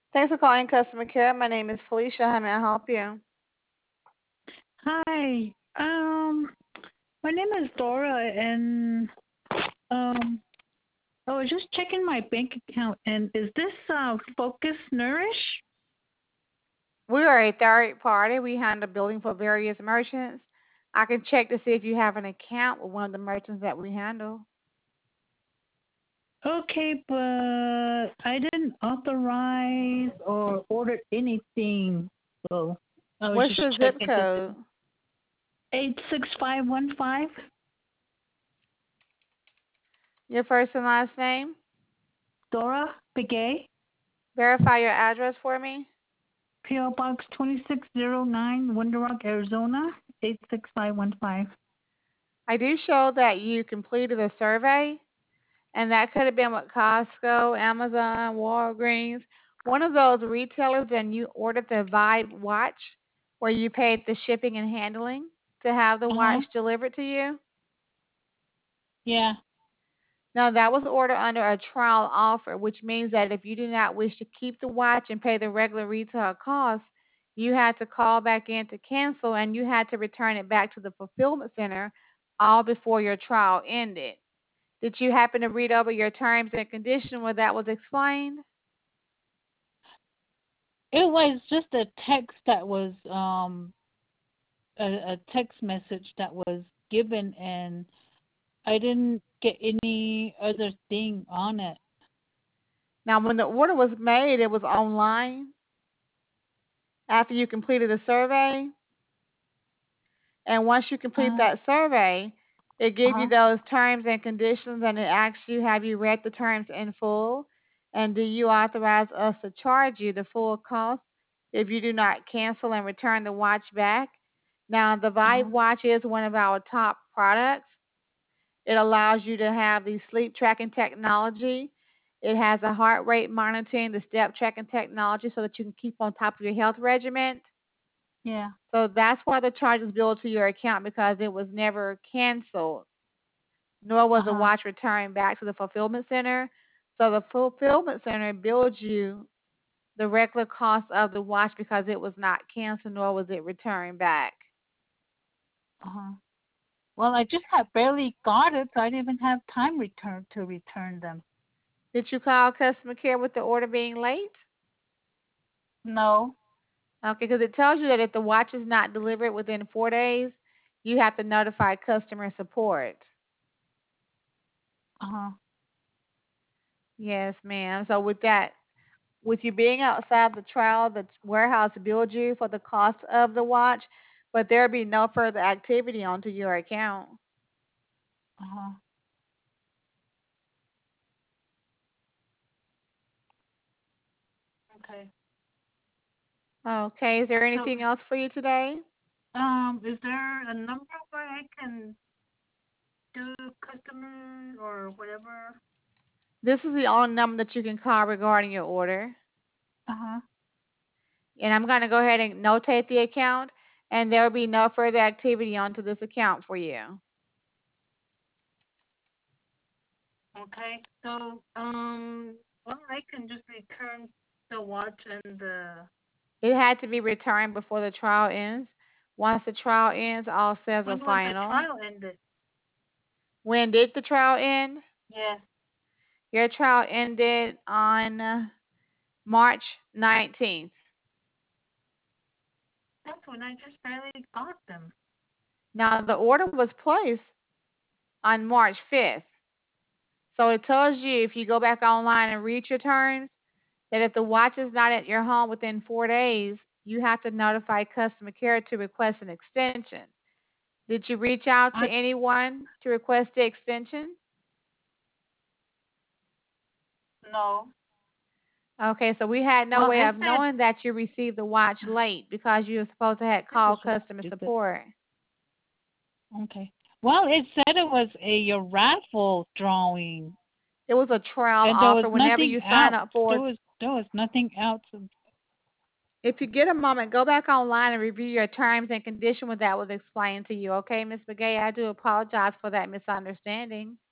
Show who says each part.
Speaker 1: Thanks for calling customer care. My name is Felicia. How may I help you?
Speaker 2: Hi. My name is Dora, and um, I was just checking my bank account. And is this Focus Nourish?
Speaker 1: We are a third party. We handle billing for various merchants. I can check to see if you have an account with one of the merchants that we handle.
Speaker 2: Okay, but I didn't authorize or order anything, so I was
Speaker 1: What's
Speaker 2: just
Speaker 1: your zip
Speaker 2: checking to
Speaker 1: code?
Speaker 2: see. 86515.
Speaker 1: Your first and last name?
Speaker 2: Dora Begay,
Speaker 1: Verify your address for me.
Speaker 2: PO Box 2609, Winter Rock, Arizona 86515.
Speaker 1: I do show that you completed a survey, and that could have been with Costco, Amazon, Walgreens, one of those retailers, and you ordered the Vibe watch where you paid the shipping and handling to have the
Speaker 2: Uh huh.
Speaker 1: watch delivered to you.
Speaker 2: Yeah.
Speaker 1: Now, that was ordered under a trial offer, which means that if you do not wish to keep the watch and pay the regular retail cost, you had to call back in to cancel and you had to return it back to the fulfillment center all before your trial ended. Did you happen to read over your terms and conditions where that was explained?
Speaker 2: It was just a text that was a text message that was given, and I didn't get any other thing on it.
Speaker 1: Now, when the order was made, it was online after you completed the survey. And once you complete
Speaker 2: Uh
Speaker 1: that survey, it gives you
Speaker 2: huh.
Speaker 1: those terms and conditions and it asks you, have you read the terms in full? And do you authorize us to charge you the full cost if you do not cancel and return the watch back? Now, the
Speaker 2: Uh
Speaker 1: Vibe
Speaker 2: huh.
Speaker 1: watch is one of our top products. It allows you to have the sleep tracking technology. It has a heart rate monitoring, the step tracking technology so that you can keep on top of your health regimen.
Speaker 2: Yeah.
Speaker 1: So that's why the charge is billed to your account because it was never canceled, nor
Speaker 2: Uh
Speaker 1: was the
Speaker 2: huh.
Speaker 1: watch returned back to the fulfillment center. So the fulfillment center billed you the regular cost of the watch because it was not canceled nor was it returned back.
Speaker 2: Uh huh. Well, I just had barely got it, so I didn't even have time to return them.
Speaker 1: Did you call customer care with the order being late?
Speaker 2: No.
Speaker 1: Okay, because it tells you that if the watch is not delivered within 4 days, you have to notify customer support.
Speaker 2: Uh huh.
Speaker 1: Yes, ma'am. So with that, with you being outside the trial, the warehouse billed you for the cost of the watch, but there'll be no further activity onto your account.
Speaker 2: Uh huh. Okay.
Speaker 1: Okay, is there
Speaker 2: So,
Speaker 1: anything else for you today?
Speaker 2: is there a number where I can do customer or whatever?
Speaker 1: This is the only number that you can call regarding your order.
Speaker 2: Uh huh.
Speaker 1: And I'm going to go ahead and notate the account, and there will be no further activity onto this account for you.
Speaker 2: Okay. So, well, I can just return the watch and the.
Speaker 1: It had to be returned before the trial ends. Once the trial ends, all sales are
Speaker 2: When was the
Speaker 1: final.
Speaker 2: trial ended?
Speaker 1: When did the trial end?
Speaker 2: Yes,
Speaker 1: Your trial ended on March 19th.
Speaker 2: that's when I just barely got them.
Speaker 1: Now, the order was placed on March 5th. So it tells you if you go back online and read your terms that if the watch is not at your home within 4 days, you have to notify customer care to request an extension. Did you reach out to
Speaker 2: I
Speaker 1: anyone to request the extension?
Speaker 2: no.
Speaker 1: Okay, so we had no
Speaker 2: Well,
Speaker 1: way
Speaker 2: it
Speaker 1: of
Speaker 2: said
Speaker 1: knowing that you received the watch late because you were supposed to have
Speaker 2: this is
Speaker 1: called
Speaker 2: so
Speaker 1: customer
Speaker 2: stupid.
Speaker 1: support.
Speaker 2: Okay. Well, it said it was a raffle drawing,
Speaker 1: It was a trial
Speaker 2: and there was
Speaker 1: offer. Whenever
Speaker 2: nothing
Speaker 1: you sign
Speaker 2: else.
Speaker 1: up for it,
Speaker 2: There was nothing else.
Speaker 1: if you get a moment, go back online and review your terms and condition when that was explained to you. Okay, Ms. Begay, I do apologize for that misunderstanding.